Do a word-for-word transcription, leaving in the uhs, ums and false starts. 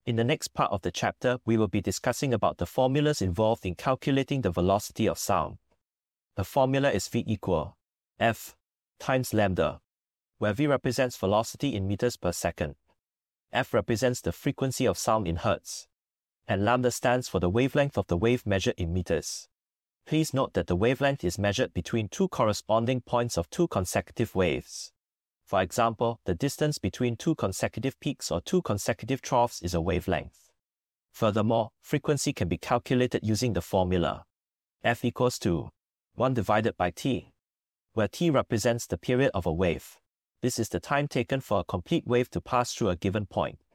In the next part of the chapter, we will be discussing about the formulas involved in calculating the velocity of sound. The formula is V equal F times lambda, where V represents velocity in meters per second, F represents the frequency of sound in hertz, and lambda stands for the wavelength of the wave measured in meters. Please note that the wavelength is measured between two corresponding points of two consecutive waves. For example, the distance between two consecutive peaks or two consecutive troughs is a wavelength. Furthermore, frequency can be calculated using the formula F equals to one divided by t, where t represents the period of a wave. This is the time taken for a complete wave to pass through a given point.